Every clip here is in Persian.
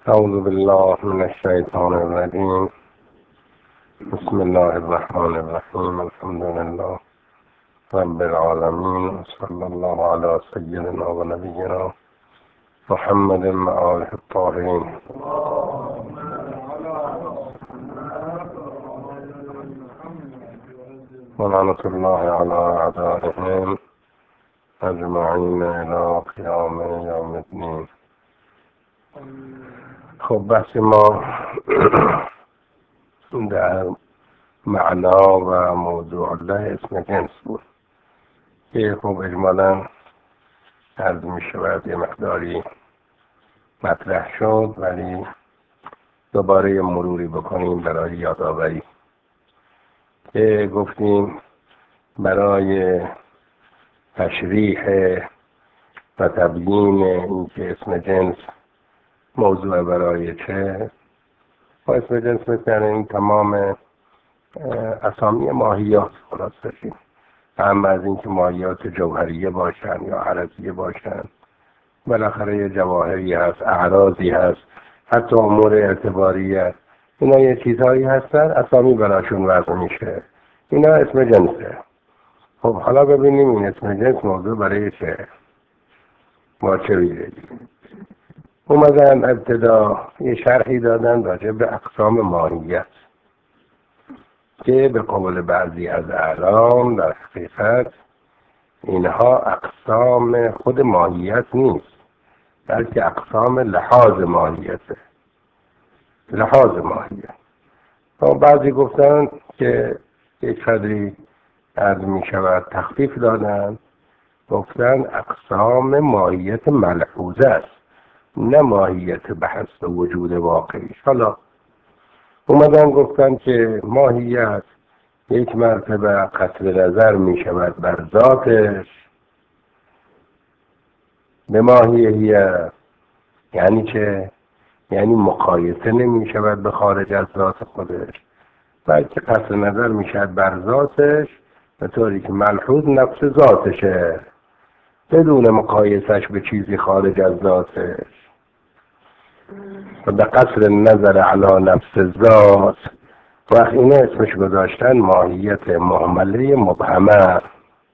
أعوذ بالله من الشيطان الرجيم. بسم الله الرحمن الرحيم. الحمد لله رب العالمين، صلى الله على سيدنا ونبينا محمد وآله الطاهرين. ولعنة الله على أعدائهم أجمعين إلى قيام يوم الدين. خب بحث ما در معنا و موضوع الله اسم جنس بود که خب اجمالا عرض می شود یه مقداری مطرح شد، ولی دوباره مروری بکنیم برای یادآوری. که گفتیم برای تشریح و تبیین اینکه اسم جنس موضوع برای چه و اسم جنس مثل این تمام اسامی ماهیات خلاص داشتیم، هم از اینکه ماهیات جوهریه باشن یا عرضیه باشن، بالاخره یه جواهری هست، اعراضی هست، حتی امور اعتباریه، اینا یه چیزهایی هستن اسامی براشون وضع میشه، اینا اسم جنسه. خب حالا ببینیم این اسم جنس موضوع برای چه، با چه ویژگی. اومدن ابتدا یه شرحی دادن راجع به اقسام ماهیت که به قول بعضی از اعلام در حقیقت اینها اقسام خود ماهیت نیست، بلکه اقسام لحاظ ماهیته. لحاظ ماهیت. بعضی گفتن که یک قدری عرض می شود تخفیف دادن، گفتن اقسام ماهیت ملحوظه است، نه ماهیت به حسب وجود واقعیش. حالا اومدن گفتن که ماهیت یک مرتبه قطع نظر می شود بر ذاتش، به ماهیت یعنی چه؟ یعنی مقایسه نمی شود به خارج از ذات خودش، بلکه قطع نظر می شود بر ذاتش به طوری که ملحوظ نفس ذاتشه، بدون مقایسش به چیزی خارج از ذاتش. و به قصر نظر علی نفس ذات، وقت اینه اسمش گذاشتن ماهیت مهمله مبهمه.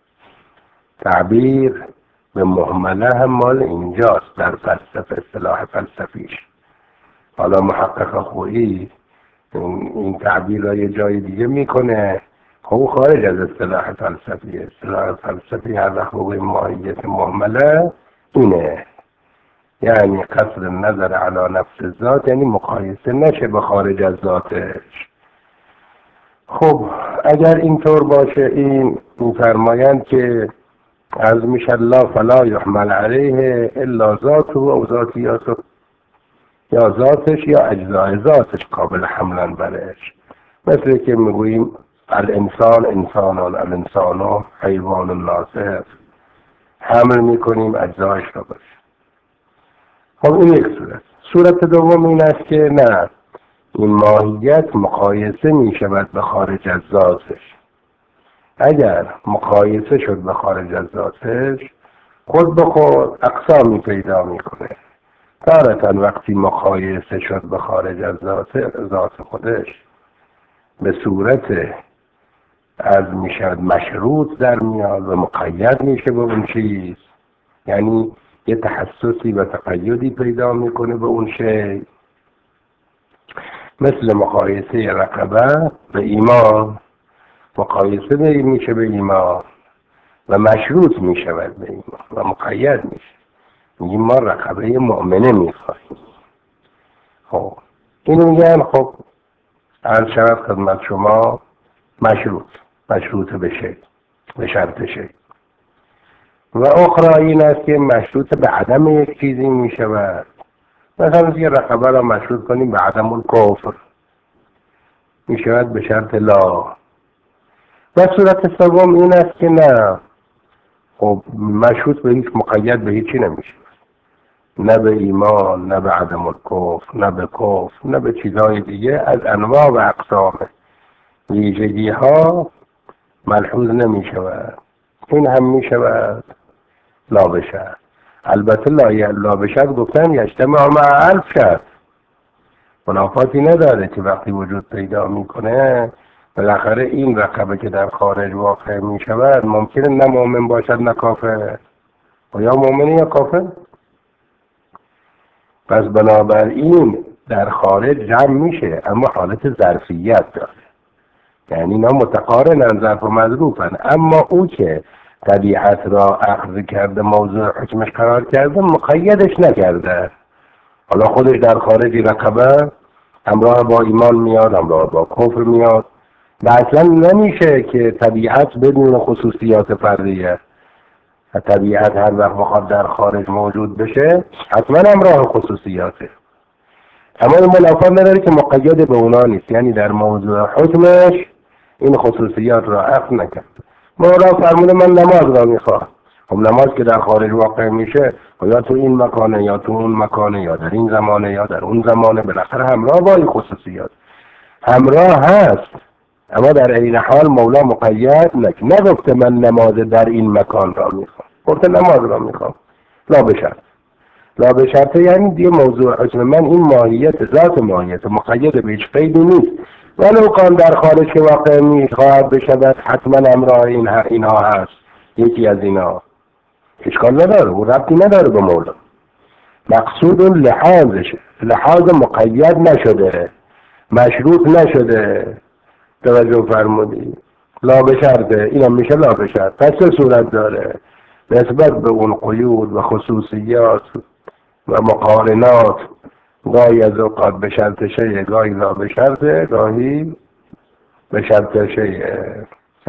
تعبیر به مهمله هم مال اینجاست در فلسفه، اصطلاح فلسفیش. حالا محقق خویی این تعبیر را یه جای دیگه میکنه، خب خارج از اصطلاح فلسفی. اصطلاح فلسفی هر وقت بگویم ماهیت مهمله اینه، یعنی قصر نظر علی نفس ذات، یعنی مقایسه نشه به خارج از ذاتش. خب اگر اینطور باشه، این فرمایند که از میشه الله فلا یحمل علیه الا ذاته و ذاتیاته، یا ذاتش یا اجزای ذاتش قابل حملن برش. مثل که میگوییم الانسان انسانان، الانسان حیوان ناطق، حمل میکنیم اجزایش را برش. خب این یک صورت. صورت دوم این است که نه، این ماهیت مقایسه می شود به خارج از ذاتش. اگر مقایسه شد به خارج از ذاتش، خود به خود اقسامی پیدا میکنه. تارتاً وقتی مقایسه شد به خارج از ذات خودش، به صورت از می شود مشروط در میاد و مقید میشه به اون چیز، یعنی یه تحسسی و تقیدی پیدا میکنه به اون شی. مثل مقایسه رقبه به ایمان، مقایسه میشه به ایمان و مشروط میشود به ایمان و مقید میشه. میگیم ما رقبه مؤمنه میخواهیم. خب اینو میگن خب عرض شود خدمت شما مشروط به شی، به شرط شی. و اخرى این است که مشروط به عدم یک چیزی می شود. مثلا یه رقبه را مشروط کنیم به عدم الکفر، می شود به شرط لا. و صورت سوم این است که نه، خب مشروط به هیچ، مقید به هیچی نمی شود، نه به ایمان، نه به عدم الکفر، نه به کفر، نه به چیزهای دیگه از انواع و اقسام ویژگی ها ملحوظ نمی شود. این هم می شود لا بشد. البته لا بشد گفتن یجتمع مع الف شد، منافاتی نداره که وقتی وجود پیدا میکنه بالاخره این رقبه که در خارج واقع میشود ممکنه نه مؤمن باشد نه کافر، و یا مؤمن یا کافر. پس بنابراین در خارج جمع میشه اما حالت ظرفیت داره، یعنی اینا متقارنن، ظرف و مظروفن، اما او که طبیعت را اخذ کرده موضوع حکمش قرار کرده مقیدش نکرده. حالا خودش در خارجی رقبه همراه با ایمان میاد، همراه با کفر میاد، و اصلا نمیشه که طبیعت بدون خصوصیات فردیه. طبیعت هر وقت بخواد در خارج موجود بشه حتما همراه خصوصیاته، اما این منافات نداره که مقید به اونا نیست، یعنی در موضوع حکمش این خصوصیات را اخذ نکرد. مولا فرموده من نماز را میخواه، خب نماز که در خارج واقع میشه یا تو این مکانه یا تو اون مکانه یا در این زمانه یا در اون زمانه، بالاخره همراه با این خصوصیات همراه هست، اما در این حال مولا مقید نگفته من نماز در این مکان را میخوام، گفته نماز را میخوام لا بشرط. لا بشرطه یعنی دیگه موضوع حکم من این ماهیت، ذات ماهیت مقید به هیچ قیدی نیست، ولو کان در خارج که واقع میخواهد بشود حتما همراه اینها هست، یکی از اینا اشکال نداره، و ربطی نداره به مولا. مقصود لحاظشه، لحاظ مقید نشده، مشروط نشده. توجه فرمودی؟ لا بشرطه اینم میشه لا بشرط. پس چه صورت داره؟ نسبت به اون قیود و خصوصیات و مقارنات گاهی از اوقات به شرط شیء، گاهی لا به شرطه، گاهی به شرط شیء.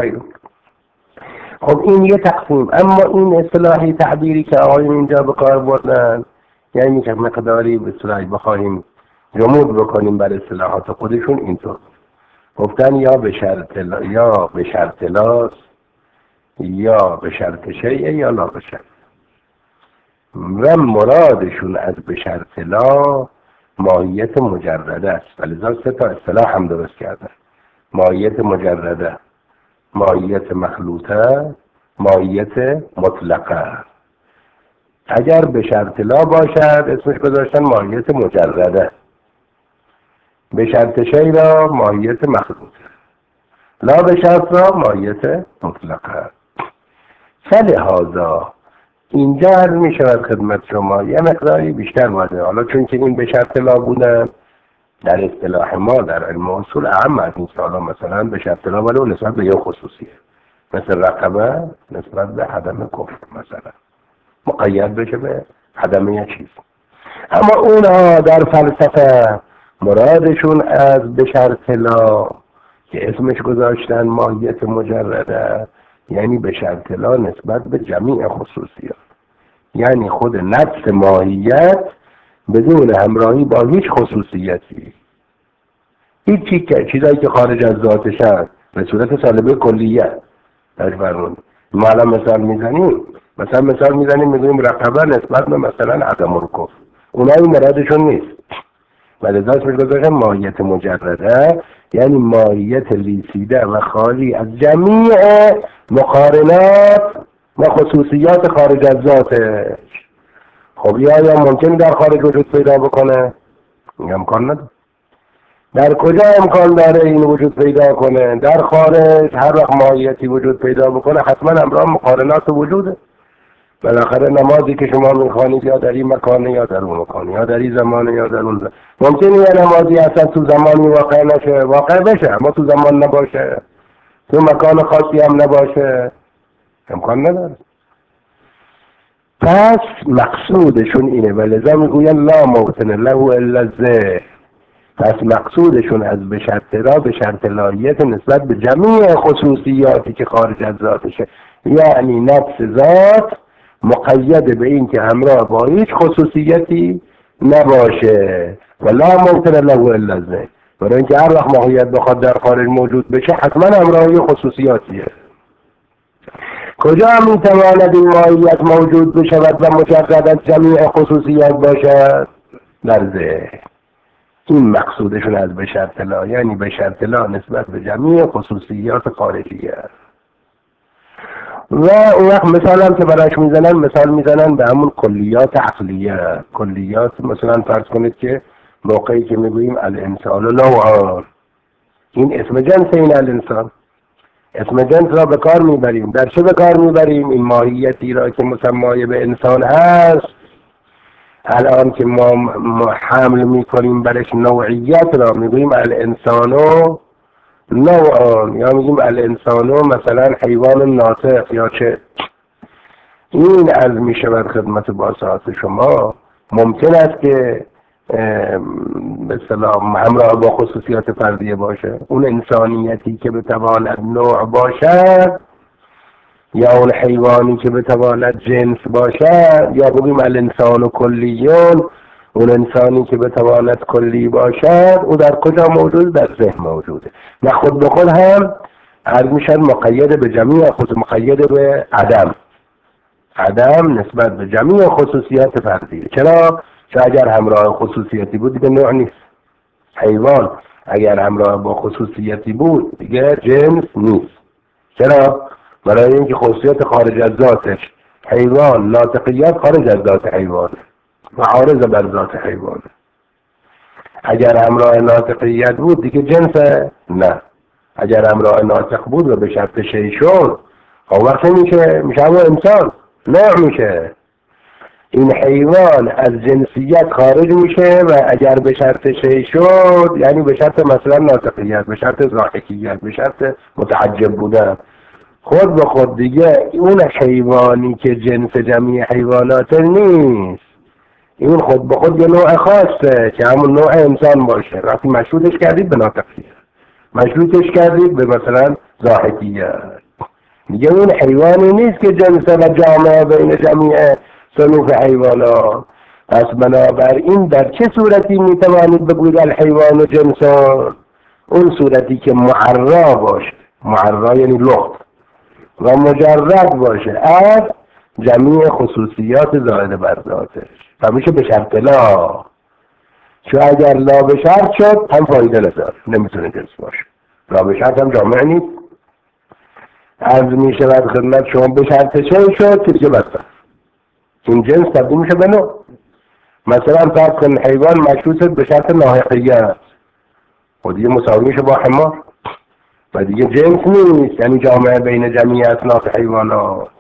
خب این یه تقسیم. اما این اصطلاحی تعبیری که آقایون اینجا به کار بردن، یعنی که مقداری به اصطلاحی بخواهیم جمود بکنیم بر اصطلاحات خودشون، اینطور گفتن یا به شرط لا، یا به شرط لاست، یا به شرط شیء، یا لا به شرط. و مرادشون از به شرط لا ماهیت مجرده است، ولذا سه تا اصطلاح هم درست کردن: ماهیت مجرده، ماهیت مخلوطه، ماهیت مطلقه. اگر به شرط لا باشد اسمش گذاشتن ماهیت مجرده، به شرط شیء را ماهیت مخلوطه، لا به شرط را ماهیت مطلقه. فلهذا اینجا عرض می شود خدمت شما یه مقداری بیشتر واضحه، حالا چون که این به شرط لا بودن در اصطلاح ما در علم اصول اهم از این سالا، مثلا به شرط لا ولو نسبت به یه خصوصیه، مثل رقبه نسبت به عدم کفر مثلا مقید بشه به عدم یه چیز. اما اونها در فلسفه مرادشون از به شرط لا که اسمش گذاشتن ماهیت مجرده، یعنی به شرط لا نسبت به جمیع خصوصیات، یعنی خود نفس ماهیت بدون همراهی با هیچ خصوصیتی، هیچ چیزایی که خارج از ذاتش هست به صورت سالبه کلیه. درش فرمون ما الان مثال میزنیم میگویم رقبه نسبت به مثلا عدم الکفر، اونها این مرادشون نیست، ولی ذاتش میگذاشتن ماهیت مجرده، یعنی ماهیت لیسیده و خالی از جمیع مقارنات و خصوصیات خارج از ذاتش. خب یا ممکنه در خارج وجود پیدا بکنه؟ این امکان نداره. در کجا امکان داره این وجود پیدا کنه؟ در خارج هر وقت ماهیتی وجود پیدا بکنه حتما همراه مقارنات وجوده. بالاخره نمازی که شما میخوانید یا در این مکانه یا در اون مکانه، یا در این زمانه یا در اون زمانه. ممکنه یه نمازی اصلا تو زمانی واقع نشه، واقع بشه اما تو زمان نباشه، تو مکان خاصی هم نباشه، امکان نداره. پس مقصودشون اینه، ولذا میگوین لا موطن له الا الذهن. پس مقصودشون از به شرط را به شرط لایت نسبت به جمیع خصوصیاتی که خارج از ذاتشه، یعنی نفس ذات مقید به این که همراه با هیچ خصوصیتی نباشه. و لا موطن له الا الذهن، برای اینکه هر وقت ماهیت بخواد در خارج موجود بشه حتما همراه خصوصیاتیه. کجا میتواند این ماهیت موجود بشود و مجرد از جمیع خصوصیات باشد؟ در ذهن. این مقصودشون از به شرط لا، یعنی به شرط لا نسبت به جمیع خصوصیات خارجیه. و اون وقت مثال هم که براش مثال میزنن به همون کلیات عقلیه. کلیات مثلا فرض کنید که موقعی که میگوییم الانسان نوعان، این اسم جنس این الانسان، اسم جنس را به کار میبریم. در چه به کار میبریم؟ این ماهیتی را که مسمای به انسان هست، الان که ما حمل میکنیم برش نوعیت را، میگوییم الانسانو نوعان، یا میگیم الانسانو مثلا حیوان ناطق یا چه. این عرض میشود خدمت باسط شما ممکن است که به اصطلاح همراه با خصوصیات فردیه باشه. اون انسانیتی که بتواند نوع باشد، یا اون حیوانی که بتواند جنس باشد، یا بگیم الانسان کلیون، اون انسانی که بتواند کلی باشد، او در کجا موجود؟ در ذهن موجوده. نه خود به خود هم عرض میشد مقید به جمیع خود، مقید به عدم نسبت به جمیع خصوصیات فردیه. چرا؟ چون اگر همراه خصوصیتی بود دیگه نوع نیست. حیوان اگر همراه با خصوصیتی بود دیگه جنس نیست. چرا؟ برای اینکه خصوصیت خارج از ذاتش، حیوان ناطقیت خارج از ذات حیوان و عارض بر ذات حیوان. اگر همراه ناطقیت بود دیگه جنس نه. اگر همراه ناطق بود و به شرط شیء شد، وقتی میشه همون انسان نوع میشه. این حیوان از جنسیت خارج میشه و اگر به شرط شیء شد، یعنی به شرط مثلا ناطقیت، به شرط ضاحکیت، به شرط متعجب بودن، خود به خود دیگه اون حیوانی که جنس جمعی حیوانات نیست، این خود به خود یه نوع خاصه که همون نوع انسان باشه. وقتی مشروطش کردید به ناطقیت، مشروطش کردید به مثلا ضاحکیت، دیگه اون حیوانی نیست که جنس و جامعه بین جمعی صنوف حیوانات. پس بنابراین در چه صورتی میتوانید بگوید الحیوان جنسان؟ اون صورتی که معرا باشه، معرا یعنی لخت، و مجرد باشه از جمیع خصوصیات زائد بر ذاتش و میشه به شرط لا. چون اگر لا به شرط شد هم فایده نداره، نمیتونه جنس باشه. لا به شرط هم جامع نیست. عرض میشود خدمت شما به شرط چه شد که دیگه بسته این جنس تبدیل میشه به نوع. مثلا فرض کن حیوان مشروط به شرط ناحقیت و دیگه مساوی میشه با حمار و دیگه جنس نیست، یعنی جامعه بین جمعی اصناف حیوانات.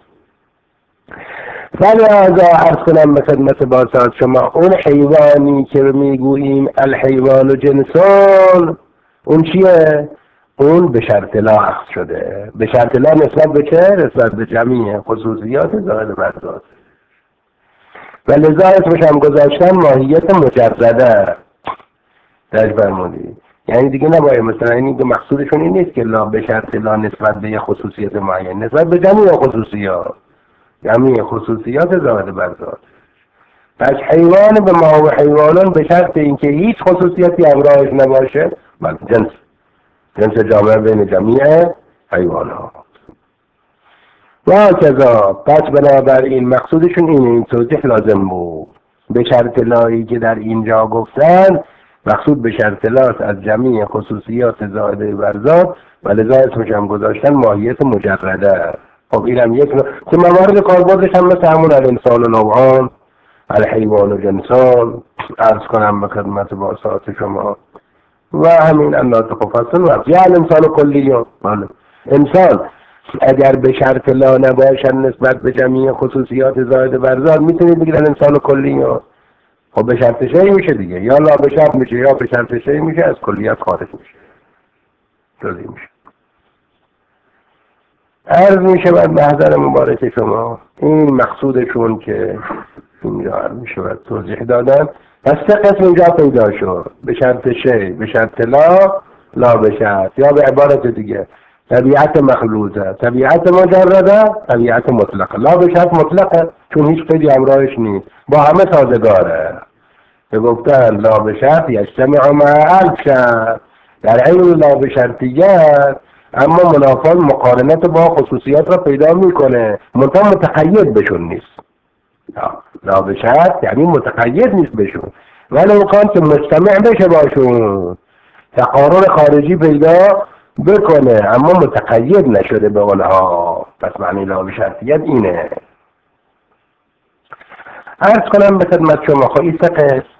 فلذا عرض کنم به خدمت باسط شما اون حیوانی که میگوییم الحیوان و جنسان، اون چیه؟ اون به شرط لا اخذ شده. به شرط لا نسبت به چه؟ نسبت به جمعی خصوصیات زائد بر ذات. و لذا اسمش هم گذاشتن ماهیت مجرده. درش فرمودید. یعنی دیگه نباید مثلا این که مقصودشون این نیست که لا به شرط لا نسبت به یه خصوصیت معین، نسبت به جمعی خصوصیات، جمعی خصوصیات زائد بر ذات. پس حیوان به ما و حیوانان به شرط اینکه هیچ خصوصیتی همراهش نباشه، بله جنس جامعه بین جمعی حیوانات. و کذا. پس بنابراین مقصودشون اینه، این توضیح لازم بود. به شرط لایی که در اینجا گفتن مقصود به شرط لاست از جمعی خصوصیات زائده بر ذات و لذا اسمش هم گذاشتن ماهیت مجرده. خب اینم یک که موارد کاربردش هم مثل همون الانسان و نوعان، الحیوان و جنسان عرض کنم به خدمت باسط شما، و همین الناطق و فصل و یا الانسان کلیون. انسان اگر به شرط لا نباشن نسبت به جمعی خصوصیات زائد بر ذات، میتونید بگید الانسان کلیون. خب به شرط شیء میشه دیگه، یا لا به شرط میشه یا به شرط شیء میشه، از کلیت خارج میشه، جزئی میشه. عرض میشه بر محضر مبارک شما این مقصودشون که اینجا عرض میشه بر توضیح دادن. پس سه قسم اینجا پیدا شد، به شرط شیء، به شرط لا به شرط، یا به عبارت دیگه طبیعت مخلوطه، طبیعت مجرده، طبیعت مطلقه. لا به شرط مطلقه چون هیچ قیدی همراهش نیست، با همه سازگاره. به گفتن لا به شرط یجتمع مع الف شرط، در عین لا به شرطیت اما منافات مقارنت با خصوصیات را پیدا میکنه، منتها متقید بشون نیست. لا به شرط یعنی متقید نیست بشون، ولی امکان که مجتمع بشه باشون، تقارن خارجی پیدا بکنه اما متقید نشده به اونها. پس معنی لا به شرطیت اینه. عرض کنم به خدمت شما خب این سه قسم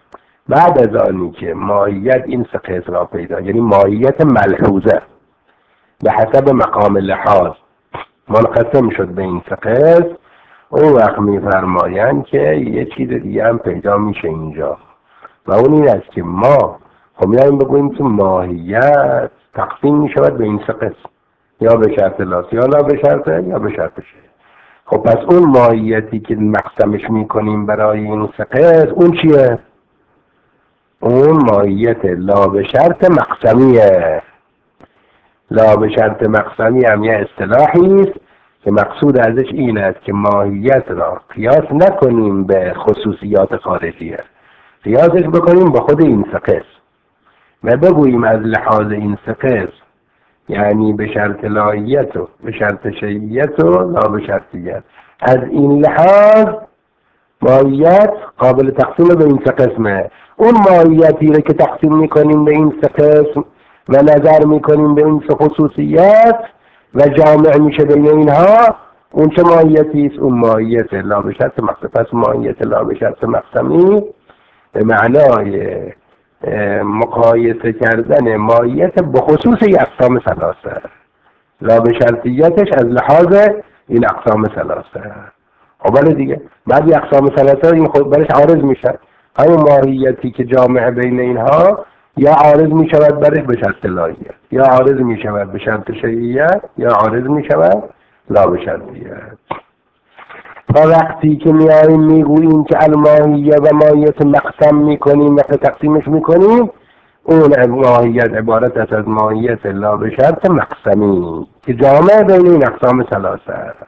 بعد از آنی که ماهیت این سه قسم را پیدا، یعنی ماهیت ملحوظه به حسب مقام لحاظ منقسم شد به این سه قسم، اون وقت میفرمایند که یه چیز دیگه هم پیدا میشه اینجا و اون این است که ما خب میایم بگوییم که ماهیت تقسیم میشود به این سه قسم، یا به شرط لاس یا لا به شرط یا به شرط شیء. خب پس اون ماهیتی که مقسمش میکنیم برای این سه قسم اون چیه؟ اون ماهیت لا به شرط مقسمیه. لا به شرط مقسمی هم یه اصطلاحی است که مقصود ازش این است که ماهیت را قیاس نکنیم به خصوصیات خارجیه، قیاسش بکنیم با خود این سه قسم و بگوییم از لحاظ این سه قسم، یعنی به شرط لاییت و به شرط شیعیت و لا به شرطیت، از این لحاظ ماهیت قابل تقسیم به این سه قسمه. اون ماهیتی رو که تقسیم میکنیم به این سه قسم و نظر میکنیم به این سه خصوصیت و جامع میشه بین اینها، اون چه ماهیتی است؟ اون ماهیت لا به شرط مقسمی. پس ماهیت لا به شرط مقسمی به معنای مقایسه کردن ماهیت به خصوص این اقسام ثلاثه، لا به شرطیتش از لحاظ این اقسام ثلاثه. خب ولی دیگه بعضی اقسام ثلاثه این خود برش عارض میشه، همون ماهیتی که جامع بین اینها یا عارض میشود برش به شرط لاییت، یا عارض میشود به شرط شیعیت، یا عارض میشود لا به شرطیت. تا وقتی که میاییم میگوییم که الماهیه و ماهیت مقسم میکنیم و تقسیمش میکنیم، اون ماهیت عبارت است از ماهیت لا به شرط مقسمی که جامع بین این اقسام ثلاثه است.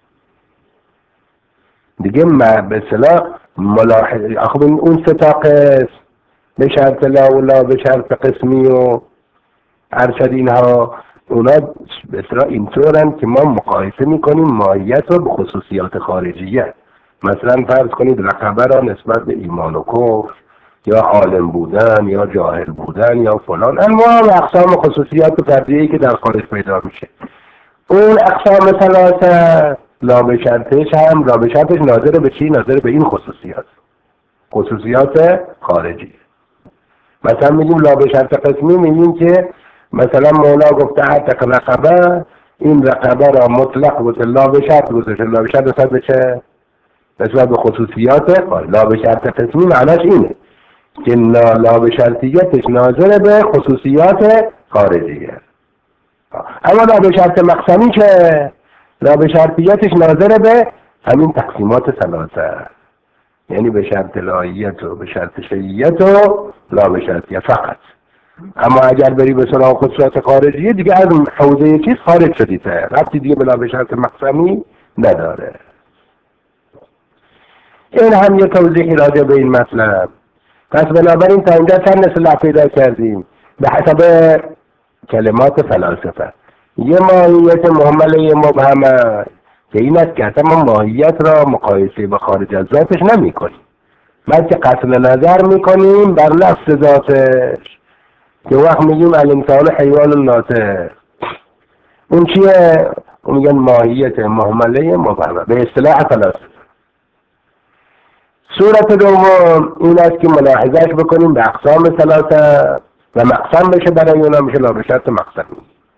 دیگه به اصطلاح ملاحظ آخه اون سه تا قسم به شرط لا و لا به شرط قسمی و ارشد اینها، اونا به اصطلاح اینطورن که ما مقایسه میکنیم ماهیت رو به خصوصیات خارجیه. مثلا فرض کنید رقبه را نسبت به ایمان و کفر یا عالم بودن یا جاهل بودن یا فلان انواع و اقسام خصوصیات فردیه‌ای که در خارج پیدا میشه، اون اقسام ثلاثه لا به شرطش هم لا به شرطش ناظر به چی؟ ناظر به این خصوصیات خارجی. مثلا میگیم لا به شرط قسمی، میگیم که مثلا مولا گفته عتق رقبه، این رقبه را مطلق بود لا به شرط گذاشته، لا به شرط نسبت به چه؟ نسبت به خصوصیات. لا به شرط قسمی معناش اینه که لا به شرطیتش ناظر به خصوصیات خارجیه. اما لا به شرط مقسمی که لا به شرطیتش ناظر به همین تقسیمات ثلاثه، یعنی به شرط لاییت و به شرط شیعیت و لا به شرطیت فقط. اما اگر بری به سراغ خصوصیات خارجیه دیگه از حوزه چیز خارج شدیده، ربطی دیگه به لا به شرط مقسمی نداره. این هم یه توضیحی راجع به این مطلب. پس بنابراین تا اینجا چند اصطلاح پیدا کردیم به حسب کلمات فلاسفه. یه ماهیت مهمله مبهمه که این است که اصلا ماهیت را مقایسه با خارج از ذاتش نمی کنیم، بلکه قصد نظر میکنیم بر نفس ذاتش، که وقت میگیم الانسان حیوان ناطق. اون چیه؟ اون میگن ماهیت مهمله مبهمه به اصطلاح فلاسفه. صورت دوم این است که ملاحظهش بکنیم به اقسام ثلاثه و مقسم بشه برای اونا، میشه لا به شرط مقسمی.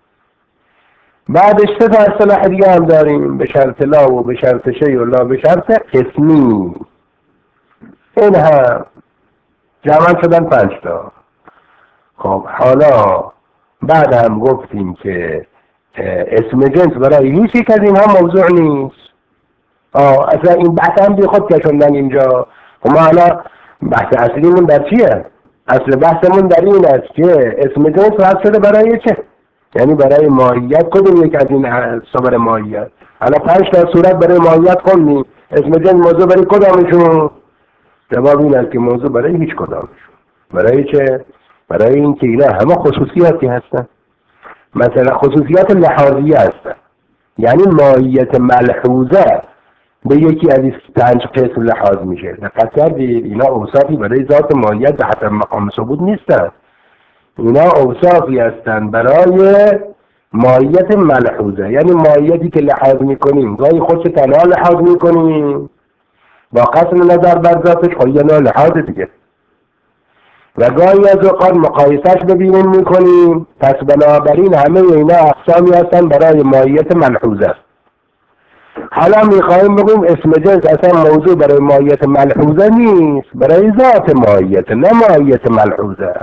بعدش سه تا اصطلاح دیگه هم داریم، به شرط لا و به شرط شیء و لا به شرط قسمی. این هم جمع شدن 5 تا. خب حالا بعد هم گفتیم که اسم جنس برای هیچ یک از اینها موضوع نیست. اصلا این بحث هم بی خود کشوندن اینجا. خب ما حالا بحث اصلیمون در چیه؟ اصل بحثمون در این است که اسم جنس وضع شده برای چه؟ یعنی برای ماهیت. کدوم یک از این صبر ماهیت؟ حالا 5 تا صورت برای ماهیت خوندیم، اسم جنس موضوع برای کدامشون؟ جواب این است که موضوع برای هیچ کدامشون. برای چه؟ برای این که اینا همه خصوصیاتی هستن. مثلا خصوصیات لحاظیه هستن، یعنی ماهیت ملحوظه به یکی از این 5 قسم لحاظ میشه. دقت کردید اینا اوصافی برای ذات ماهیت به حسب مقام ثبوت نیستن، اینا اوصافی هستن برای ماهیت ملحوظه، یعنی ماهیتی که لحاظ میکنیم گاهی خودش تنها لحاظ میکنیم با قصد نظر بر ذاتش، خب یه نوع لحاظ دیگه. و گاهی از اوقات مقایسش ببینیم میکنیم. پس بنابراین همه اینا اقسامی هستن برای ماهیت ملحوظه. حالا میخوایم بگیم اسم جنس اصلا موضوع برای ماهیت ملحوظه نیست، برای ذات ماهیت، نه ماهیت ملحوظه.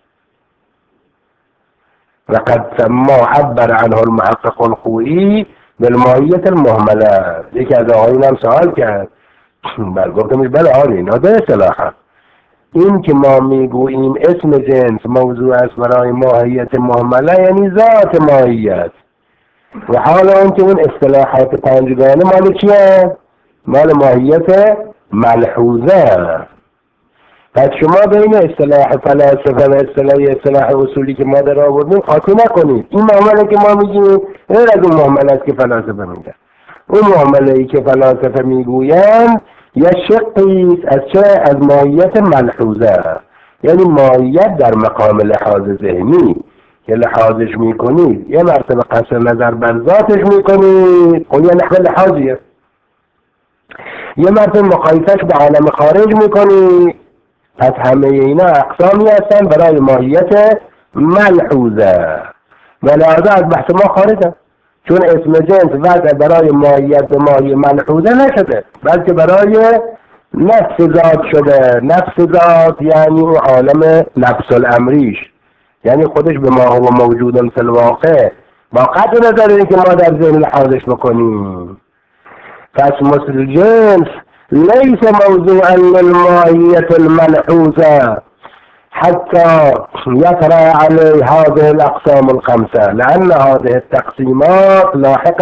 وقد سما عبر عنه المحقق الخوئی بالماهیت المهمله. یکی از آقایون هم سوال کرد، گفتمش بله آره اینا به اصطلاحا این که ما میگوییم اسم جنس موضوع است برای ماهیت مهمله یعنی ذات ماهیت. و حالا اون که اون اصطلاحات پنجگانه مال چیه؟ مال ماهیت ملحوظه. پس شما بین اصطلاح فلاسفه و اصطلاح اصولی که ما در آوردیم قاطی نکنید. این معامله که ما میگیم غیر از اون معامله است که فلاسفه میگن. اون معامله ای که فلاسفه میگویند یا شقی از چه؟ از ماهیت ملحوظه، یعنی ماهیت در مقام لحاظ ذهنی که لحاظش میکنید یه مرتبه قصر نظر بر ذاتش میکنید، اون یه نحوه لحاظیه. یه مرتبه مقایسش به عالم خارج میکنید. پس همه اینا اقسامی هستن برای ماهیت ملحوظه و لحاظه از بحث ما خارجه، چون اسم جنس وضع برای ماهیت به ماهی ملحوظه نشده بلکه برای نفس ذات شده. نفس ذات یعنی اون عالم نفس الامریش، یعنی خودش به ما هو موجود فی الواقع با قطع نظر اینکه ما در ذهن لحاظش بکنیم. پس مثل جنس ليس موضوعا للماهية الملحوظة حتى يطرأ عليه هذه الأقسام الخمسة، لأن هذه التقسيمات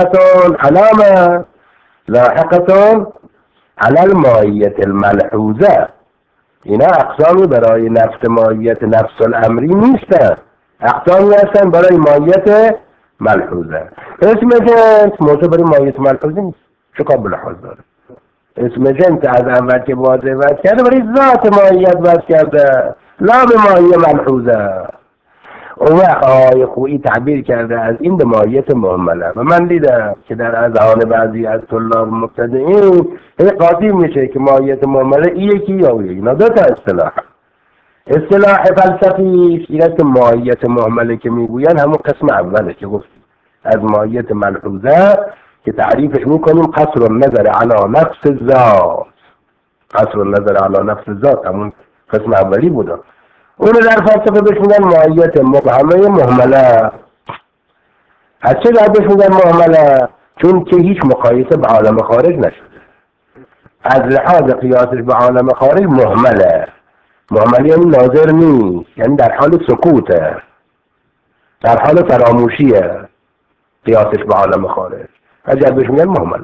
لاحقة على الماهية الملحوظة. اینا اقسامی برای نفس ماهیت نفس الامری نیستن، اقسامی هستن برای ماهیت ملحوظه. اسم جنس موضوع برای ماهیت ملحوظه نیست، چه قابل لحاظ داره. اسم جنس از اول که واضح وضع کرده برای ذات ماهیت وضع کرده، لا به ماهیت ملحوظه. اون وقت آقای خویی تعبیر کرده از این به ماهیت مهمله و من دیدم که در اذهان بعضی از طلاب مبتدئین قاطی میشه که ماهیت مهمله این یکی یا اون یکی. اینا دو تا اصطلاح فلسفی این است که ماهیت مهمله که میگوین همون قسم اوله که گفتیم از ماهیت ملحوظه که تعریفش میکنیم قصر النظر علی نفس الذات. قصر النظر علی نفس الذات همون قسم اولی بوده. اون در فلسفه بهش میگن ماهیت مبهمه مهمله. از چه در بهش میگن مهمله؟ چون که هیچ مقایسه به عالم خارج نشده، از لحاظ قیاسش به عالم خارج مهمله. مهمله یعنی ناظر نیست، یعنی در حال سکوته، در حال فراموشیه قیاسش به عالم خارج. از جد بهش میگن مهمله.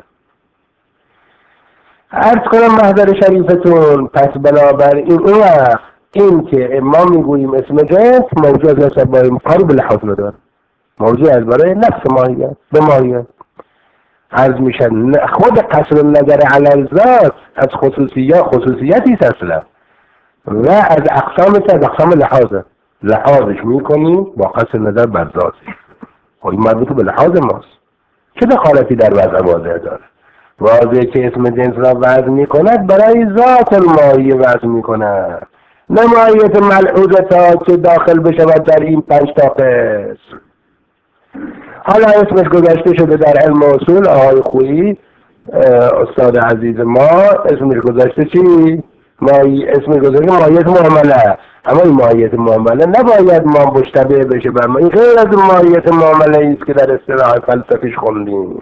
عرض کنم محضر شریفتون، پس بنابراین اون وقت این که ما میگوییم اسم جنس موضوع از نسبت با کاری به لحاظ نداره، موضوع از برای نفس ماهیت به ماهیت عرض میشن. خود قصر نظر علی الذات از خصوصیتی است اصلا و از اقسام لحاظش میکنیم با قصر نظر بر ذاتش. خب این مربوط به لحاظ ماست، چه دخالتی در وضع واضح داره؟ واضحه که اسم جنس را وضع میکند برای ذات الماهیه وضع میکند، نه ماهیت ملحوظه تا که داخل بشود در این 5 تا قسم. حالا اسمش گذاشته شده در علم اصول آقای خویی استاد عزیز ما اسمش گذاشته چی؟ اسمش گذاشته ماهیت معامله. اما این ماهیت معامله نباید ما مشتبه بشه بر ما، این غیر از ماهیت معامله است که در اصطلاح فلسفیش خوندیم.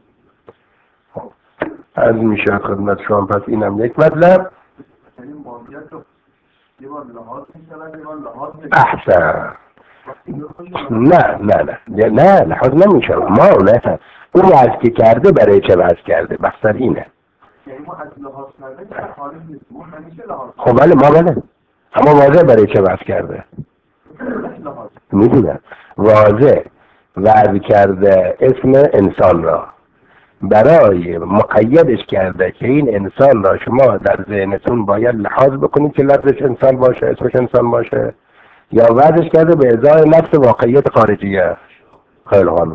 از میشه خدمت شما. پس اینم یک مطلب. احسن. نه لحاظ نمیشه. ما نه اون وضع که کرده برای چه وضع کرده بحثر اینه. خب بله ما بله، اما واضح برای چه وضع کرده میدونم. واضح وضع کرده اسم انسان را برای مقیدش کرده که این انسان را شما در ذهنتون باید لحاظ بکنید که لفظش انسان باشه، اسمش انسان باشه، یا وضعش کرده به ازای نفس واقعیت خارجیه. خیلی حال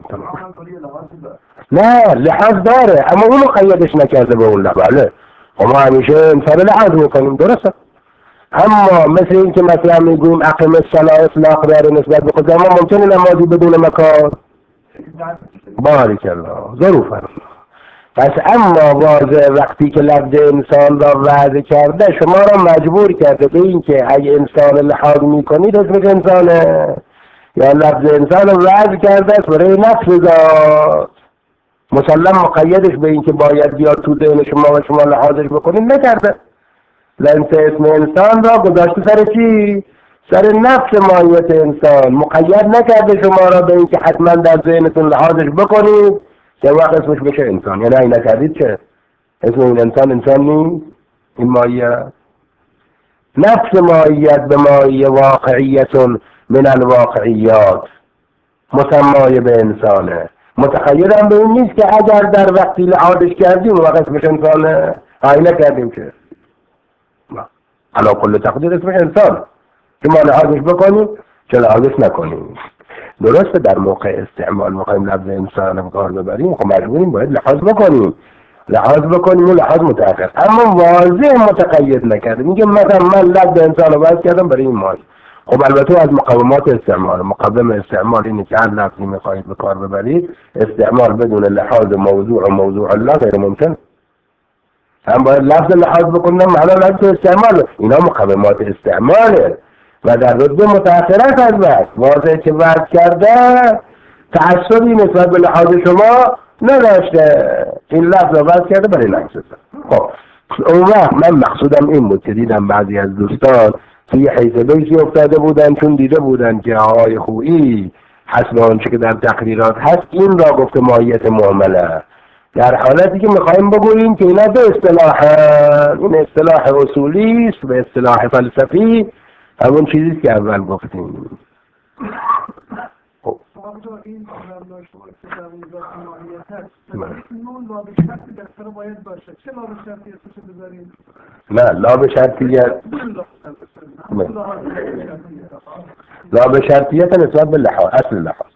نه لحاظ داره اما اون مقیدش نکرده به اون لحاظ. بله ما همیشه انسان لحاظ میکنیم، درسته، اما مثل این که مثلا میگویم اقیم الصلاة اطلاق داره نسبت به خود، اما ممکنه نمازی بدون مکان. بارک الله ظروفا. پس اما واضح وقتی که لفظ انسان را وضع کرده شما را مجبور کرده به این که اگه انسان لحاظ میکنید اسمش انسانه، یا لفظ انسان را وضع کرده است برای نفس ذات، مسلم مقیدش به این که باید بیاد تو ذهن شما و شما لحاظش بکنید نکرده. لنس اسم انسان را گذاشته سر چی؟ سر نفس ماهیت انسان، مقید نکرده شما را به این که حتما در ذهنتون لحاظش بکنید که وقت اسمش بشه انسان. یعنی این نکردید چه؟ اسم این انسان نیست؟ این ماهیت نفس ماهیت به ماهیت واقعیتون من الواقعیات مسمای به انسانه، متخیل هم به این نیست که اگر در وقتی لحاظش کردیم وقت اسمش انسانه، آینه کردیم که علا کل تقدیر اسمش انسان که ما لحاظش بکنیم چه لحاظش نکنیم. درسته در موقع استعمال میخوایم لفظ انسان هم کار ببریم، خب مجبوریم باید لحاظ بکنیم و لحاظ متأخر، اما واضح متقید نکرده. میگه مثلا من لفظ انسان رو باید کردم برای این مال. خب البته از مقومات استعمال، مقوم استعمال اینه که هر لفظی میخواهید به کار ببرید استعمال بدون لحاظ موضوع و موضوع الله غیر ممکن. هم باید لفظ لحاظ بکنم معنا لفظ استعمال، اینا مقومات استعماله و در رتبه متأخرت از وقت واضح که وضع کرده تعصبی نسبت به لحاظ شما نداشته، این لفظ رو وضع کرده برای نفسه. خب اون وقت من مقصودم این بود که دیدم بعضی از دوستان توی حیث بیشی افتاده بودن چون دیده بودن که آقای خویی حسب آنچه که در تقریرات هست این را گفته ماهیت معامله، در حالتی که میخوایم بگوییم که اینا به اصطلاح این اصطلاح اصولی است، به اصطلاح فلسفی همون چیزی که اول گفتیم. این نون لاب شرطی دستر باید باشه. چه لاب شرطی اسمشو بذاریم؟ نه لاب شرطیت لاب شرطیت نسبت به لحاظ اصل لحاظ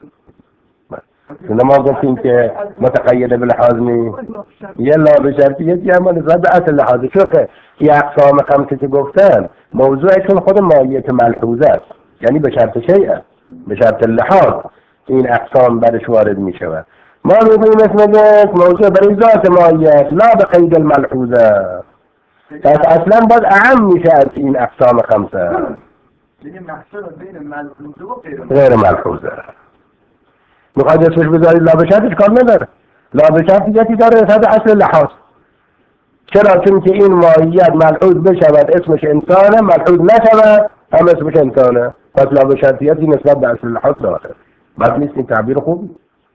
ما گفتیم که متقید به لحاظ نیست، یه لاب شرطیتی اما نسبت به اصل لحاظ. چون یه اقسام خمسه که گفتن موضوعشون خود ماهیت ملحوظه است، یعنی به شرط شیء، به شرط لحاظ این اقسام برش وارد می شود. ما میگوییم اسم موضوع برای ذات ماهیت لا به قید الملحوظه، پس اصلا باید اعم میشه از این اقسام خمسه. یعنی مقصود بین ملحوظه و غیر ملحوظه میخواید اسمش بذارید لا به شرطش کار نداره، لا به شرطیتی داره نسبت اصل لحاظ. چرا؟ چون که این ماهیت ملحوظ بشود اسمش انسانه، ملحوظ نشود هم اسمش انسانه، پس لا به شرطیتی نسبت به اصل لحاظ داره. بس نیست این تعبیر خوب؟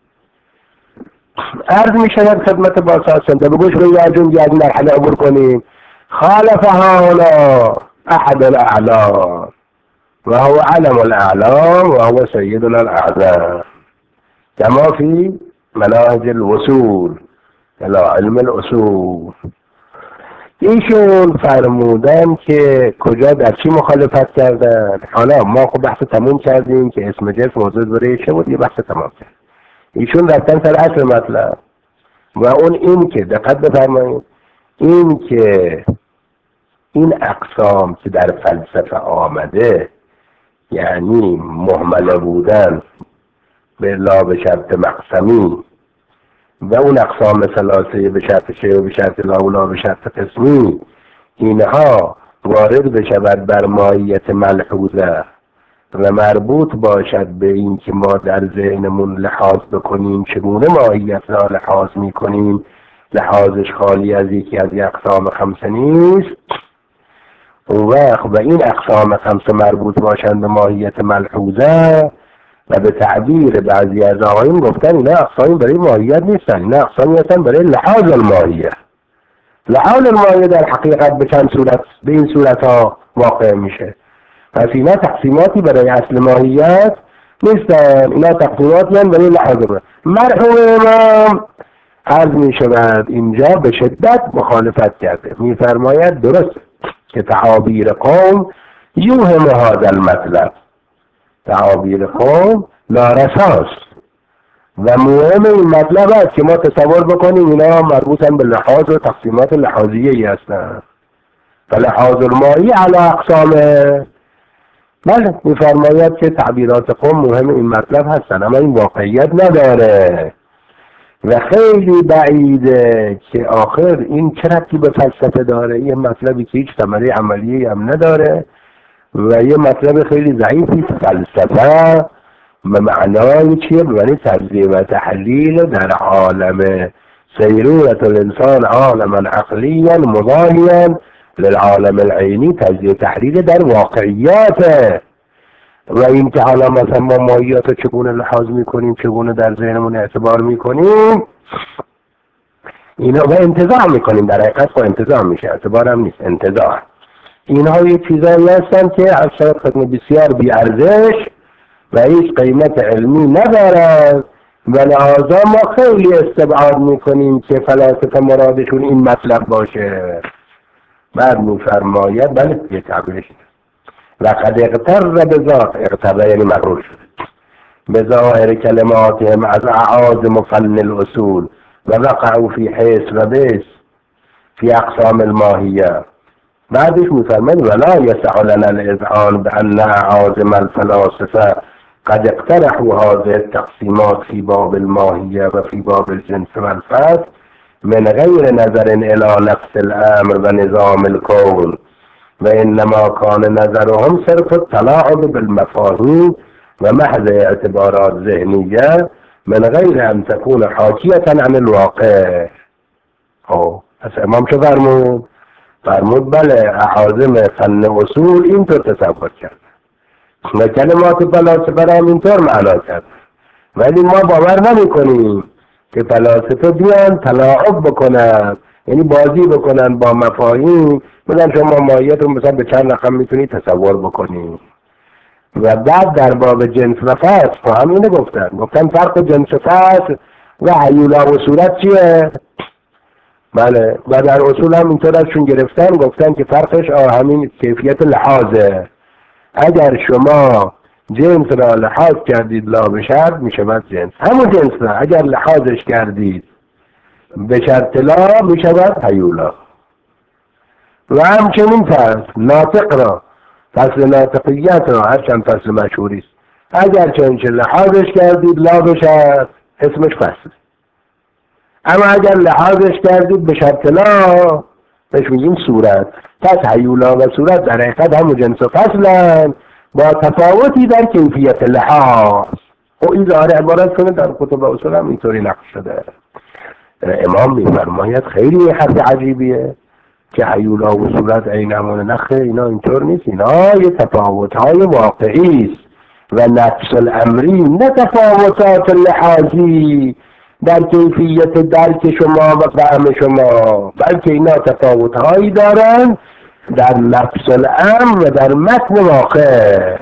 عرض می شود خدمت باساسنده به گوش بیاجون از مرحله عبور کنیم. خالف هاولا احد الاعلام و هو علم الاعلام و هو سیدنا الاعظم كما في مناهج الوصول الى علم الاصول. ایشون فرمودن که کجا در چی مخالفت کردن. حالا ما خب بحث تموم کردیم که اسم جنس موضوع برای چه بود، یه بحث تمام کرد. ایشون رفتن سر اصل مطلب و اون این که دقت بفرمایید این که این اقسام که در فلسفه آمده یعنی مهمله بودن به لا به شرط مقسمی و اون اقسام ثلاثه به شرط شیء و به شرط لا و لا به شرط قسمی، اینها وارد بشود بر ماهیت ملحوظه و مربوط باشد به این که ما در ذهنمون لحاظ بکنیم چگونه ماهیت را لحاظ میکنیم، لحاظش خالی از یکی از اقسام خمسه نیست. اون وقت و این اقسام خمسه مربوط باشند به ماهیت ملحوظه و به تعبیر بعضی از آقایون گفتن اینا اقسامی برای ماهیت نیستن، اینا اقسامی هستن برای لحاظ الماهیه. لحاظ الماهیه در حقیقت به چند صورت به این صورت ها واقع میشه. پس اینا تقسیماتی برای اصل ماهیت نیستن، اینا تقسیماتی هستن برای لحاظ الماهیه. مرحوم امام عرض می شود اینجا به شدت مخالفت کرده، میفرماید درست که تعابیر قوم یوهم هذا المطلب، تعابیر قوم نارساست و مهم این مطلب است که ما تصور بکنیم اینا مربوطن به لحاظ و تقسیمات لحاظیه‌ای هستن. فلحاظ الماهی علی اقسامه. بله میفرماید که تعبیرات قوم مهم این مطلب هستن اما این واقعیت نداره و خیلی بعیده که آخر این چه ربطی به فلسفه داره. یه مطلبی که هیچ ثمره عملی هم نداره و یه مطلب خیلی ضعیفی. فلسفه به معنای چیه؟ به معنی تجزیه و تحلیل در عالم سیرورت الانسان عالما عقلیا مضاهیا للعالم العینی، تجزیه تحلیل در واقعیاته. و این که حالا مثلا ما ماهیات رو چگونه لحاظ میکنیم، چگونه در ذهنمون اعتبار میکنیم، اینا و انتزاع میکنیم، در حقیقت با انتزاع میشه، اعتبار هم نیست، انتزاع. اینها یه چیزایی هستن که از شاید خدمه بسیار بی ارزش و هیچ قیمت علمی ندارد و لحاظا ما خیلی استبعاد میکنیم که فلاسفه مرادشون این مطلب باشه. بعد میفرماید بله یه تعبیرش لقد اغتر بذات، اغتر یعنی مغرور شد، بظاهر کلماتهم از اعاظم فن الاصول و وقعوا فی حیث و بیس فی اقسام الماهیه. بعدش میفرماید ولا یسع لنا الاذعان بان اعاظم الفلاسفه قد اقترحوا هذه التقسیمات فی باب الماهیه و فی باب الجنس والفصل من غیر نظر الى نفس الامر و نظام الكون و انما کان نظرهم صرف التلاعب بالمفاهیم و محض اعتبارات ذهنیه من غیر ان تكون حاکیه عن الواقع. پس امام چه فرمود؟ فرمود بله اعاظم فن اصول اینطور تصور کرد و کلمات فلاسفه هم اینطور معنا کرد، ولی ما باور نمی کنیم که فلاسفه بیان تلاعب بکنن، یعنی بازی بکنن با مفاهیم، بگن شما ماهیت رو مثلا به چند رقم میتونی تصور بکنی. و بعد در باب جنس و فصل همینه گفتن فرق جنس فصل و هیولا و صورت چیه؟ بله و در اصول هم اینطور ازشون گفتن که فرقش همین کیفیت لحاظه. اگر شما جنس را لحاظ کردید لا به شرط میشود جنس، همون جنس را اگر لحاظش کردید به شرط لا میشود هیولا. و همچنین فصل ناطق را، فصل ناطقیت را هرچند فصل مشهوری است، اگر چنچه لحاظش کردید لا به شرط اسمش فصل، اما اگر لحاظش کردید به شرط لا بهش میگیم صورت. پس هیولا و صورت در حقیقت همون جنس و فصلن با تفاوتی در کیفیت لحاظ. و این ظاهر عبارت کنه در کتب اصول هم اینطوری نقش شده. امام میفرماید خیلی حرف عجیبیه که هیولا و صورت عینمون نخه، اینا اینطور نیست، اینا یه تفاوت‌های واقعی است و نفس الامری نه تفاوتات لحاظی در کیفیت درک شما و فهم شما، بلکه اینا تفاوت‌هایی دارن در نفس الامر و در متن واقع.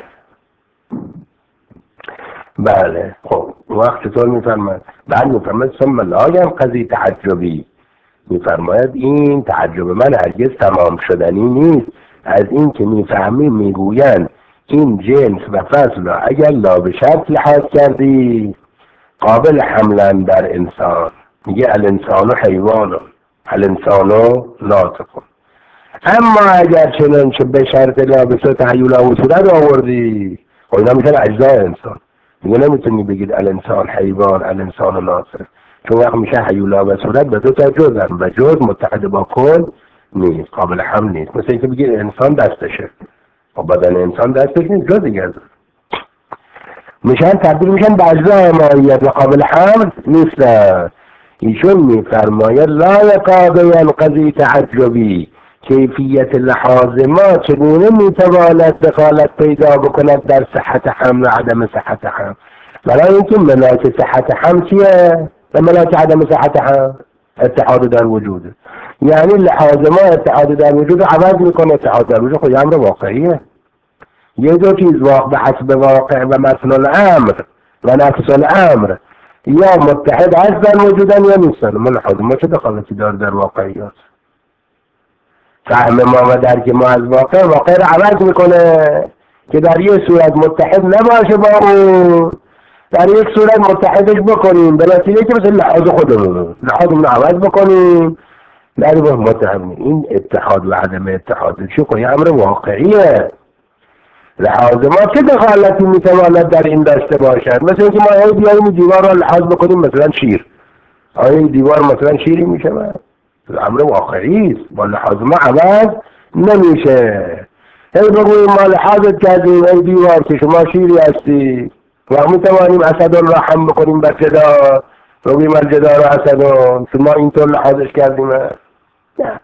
بله خب وقت چطور میفرماید؟ بعد میفرماید ثم لا ينقضي تعجبی، میفرماید این تعجب من هرگز تمام شدنی نیست از این که میفهمیم میگویند این جنس و فصل را اگر لا به شرط لحاظ کردی قابل حملن در انسان، میگه الانسان و حیوان، الانسان و ناطق، اما اگر چنانچه به شرط لا به صورت هیولا و صورت آوردی خب اینا میشن اجزای انسان، میگه نمیتونی بگید الانسان حیوان الانسان و ناطق، چون وقت میشه هیولا و صورت به دو تا جزء و جزء متحد با کل نیست، قابل حمل نیست. مثل اینکه بگید انسان دستشه، خب بدن انسان دستش نیست، جز دیگه میشن تبدیل میشن به اجزای ماهیت و قابل حمل نیستن. ایشون میفرماید لا یکاد ینقضی تعجبی، کیفیت لحاظ ما چگونه میتواند دخالت پیدا بکند در صحت حمل و عدم صحت حمل؟ برای اینکه ملاک صحت حمل چیه؟ و ملاک عدم صحت حمل اتحاد در وجود، یعنی لحاظ ما اتحاد در وجود عوض میکنه. اتحاد در وجود خود امر واقعیه، یه دو چیز به حسب واقع و متن الامر و نفس الامر یا متحد هستن وجودن یا نیستن. ما لحاظ ما چه دخالتی داره در واقعیات؟ فهم ما و درک ما از واقع رو عوض میکنه که در یه صورت متحد نباشه با اون، در یک صورت متحدش بکنیم به نتیجه که مثل لحاظ خودمون رو عوض بکنیم در متهم این اتحاد و عدم اتحاد شوخ یه امر واقعیه. لحاظ ما چه دخالتی میتواند در این داشته باشد؟ مثل اینکه ما هی بیاییم دیوار را لحاظ بکنیم مثلا شیر، آیا این دیوار مثلا شیری میشه؟ امر واقعی است، با لحاظ ما عوض نمیشه. هی بگوییم ما لحاظت کردیم ای دیوار که شما شیری هستی و میتوانیم اسدالرحم بکنیم بر جدار، بگوییم الجدار اسدون شما اینطور لحاظش کردیم. نه،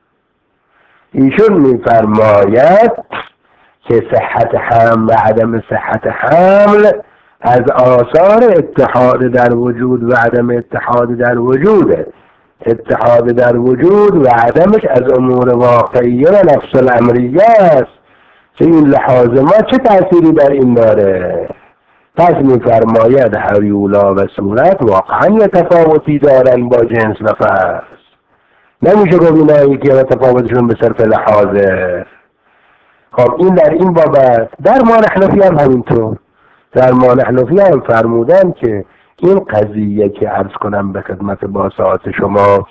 ایشون میفرماید که صحت حمل و عدم صحت حمل از آثار اتحاد در وجود و عدم اتحاد در وجوده. اتحاد در وجود و عدمش از امور واقعیه و نفس الامریه است که این لحاظ ما چه تأثیری در این داره؟ پس میفرماید هیولا و صورت واقعا یه تفاوتی دارن با جنس و فرد. نمیشه گفت اینایی که تفاوتشون به صرف لحاظه. خب این در این بابت در ما نحنفی هم همینطور. در ما نحنفی هم فرمودن که این قضیه که عرض کنم به خدمت باساعت شما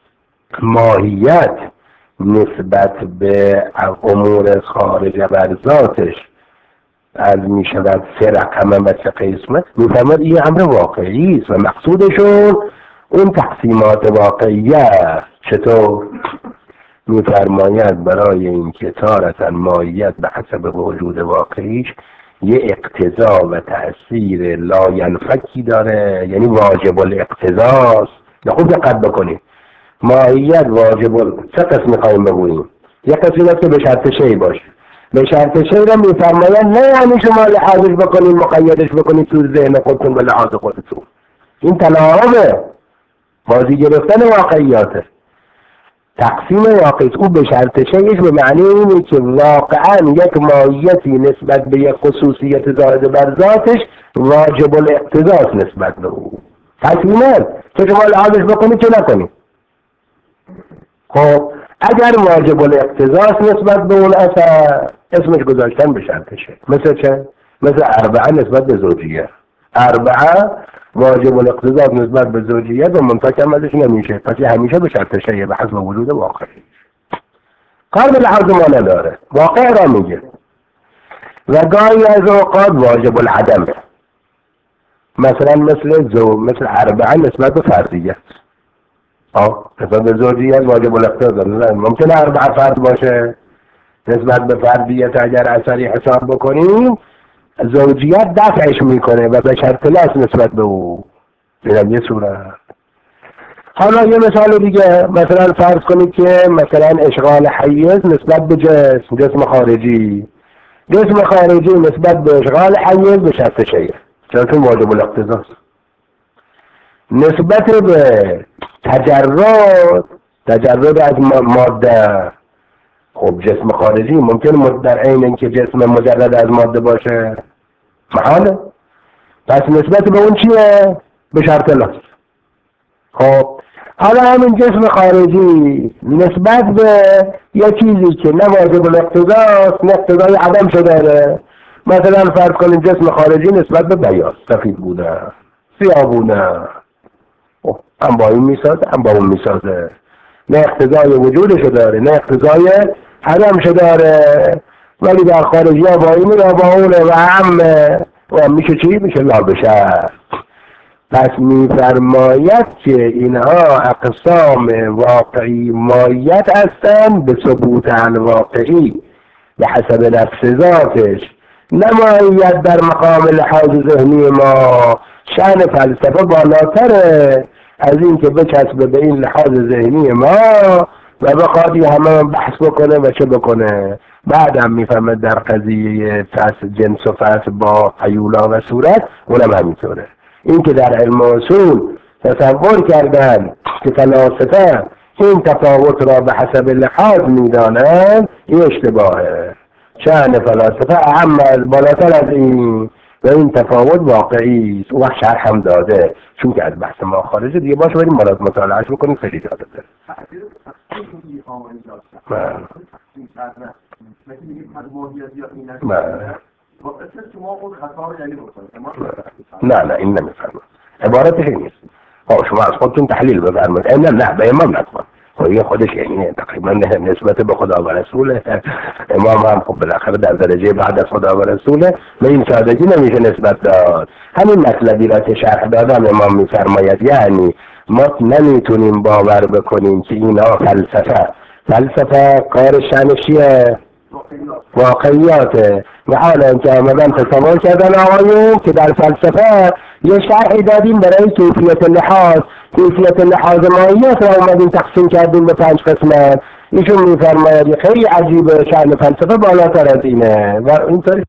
ماهیت نسبت به امور خارج بر ذاتش از می شود 3 رقم و 3 قسمت، میفهمد این امر واقعی است و مقصودشون اون تقسیمات واقعیه. چطور؟ میفرماید برای این که تارة ماهیت به حسب وجود واقعیش یه اقتضا و تأثیر لاینفکی داره، یعنی واجب الاقتضاست. خوب دقت بکنید، ماهیت واجب 3 قسم میخوایم بگوییم. یک قسمی که به شرط شی باشه، به شرط شی رو میفرماید نه یعنی شما لحاظش بکنید مقیدش بکنید تو ذهن خودتون به لحاظ خودتون. این تلاعبه، بازی گرفتن واقعیاته. تقسیم واقعیت او به شرط شیش به معنی اینه که واقعا یک ماهیتی نسبت به یک خصوصیت زائد بر ذاتش واجب الاقتضاست نسبت به او. تقسیمات که شما لحاظش بکنید چه نکنید. خب اگر واجب الاقتضاست نسبت به اون اثر اسمش گذاشتن به شرط شیش. مثل چه؟ مثل 4 نسبت به زوجیه. 4 واجب الاقتضاء نسبت به زوجیت و منتکم ازش نمیشه، پس همیشه به شرط شیء به حسب وجود واقعی. کار به لحاظ ما نداره، واقع را میگه. و گاهی از اوقات واجب العدمه، مثلا مثل 4 نسبت به فردیت. نسبت به زوجیت واجب الاقتضاء ممکنه 4 فرد باشه، نسبت به فردیت اگر اثری حساب بکنیم زوجیت دفعش میکنه و به شرط لاس نسبت به او. اینم یه صورت. حالا یه مثال دیگه، مثلا فرض کنید که مثلا اشغال حیز نسبت به جسم خارجی، جسم خارجی نسبت به اشغال حیز به شرط شیء، چون واجب الاقتضاست. نسبت به تجرد از ماده، خب جسم خارجی ممکن در عین اینکه جسم مجرد از ماده باشه محاله، پس نسبت به اون چیه؟ به شرط لاس. خب حالا همین جسم خارجی نسبت به یه چیزی که نه واجب الاقتضاست نه اقتضای عدم شده داره، مثلا فرض کنیم جسم خارجی نسبت به بیاض سفید بوده، سیاه بوده، هم با این میسازه هم با اون میسازه، نه اقتضای وجودشو داره نه اقتضای عدمشو داره، ولی در خارجی ها با اینه یا با اونه و هم میشه چی؟ میشه لابشر. پس میفرماید که اینها اقسام واقعی ماهیت هستند به ثبوت الواقعی به حسب نفس ذاتش، نه ماهیت در مقام لحاظ ذهنی ما. شأن فلسفه بالاتره از این که بچسبه به این لحاظ ذهنی ما و بخواد همه بحث بکنه و چه بکنه. بعدم میفهمه در قضیه جنس و فصل با هیولا و صورت اونم همینطوره. این که در علم اصول تصور کردن که فلاسفه این تفاوت را به حسب لحاظ میدانند این اشتباهه. شأن فلاسفه اهم از بالاتر از این و این تفاوت واقعی است. او شرح هم داده، چون که از بحث ما خارجه دیگه باشه بریم مطالعهش بکنیم، خیلی جالب داره. نه این نمیفرمه، عبارتش این نیست. شما از خودتون تحلیل بفرمایید. نه به امام نکن، خواهی خودش اینه تقریبا نسبت به خدا و رسوله. امام هم خب بالاخره در درجه بعد از خدا و رسوله، به این سادگی نمیشه نسبت داد. همین مطلبی را که شرح دادم امام میفرماید یعنی ما نمیتونیم باور بکنیم که اینا فلسفه کار شنشیه واقعیاته. و حالا که آمدن تصور کردن آقایون که در فلسفه یه شرحی دادیم برای کیفیت لحاظ ماهیت را اومدیم تقسیم کردیم به 5 قسمت. ایشون میفرماید خیلی عجیبه، شأن فلسفه بالاتر از اینه و اینطوری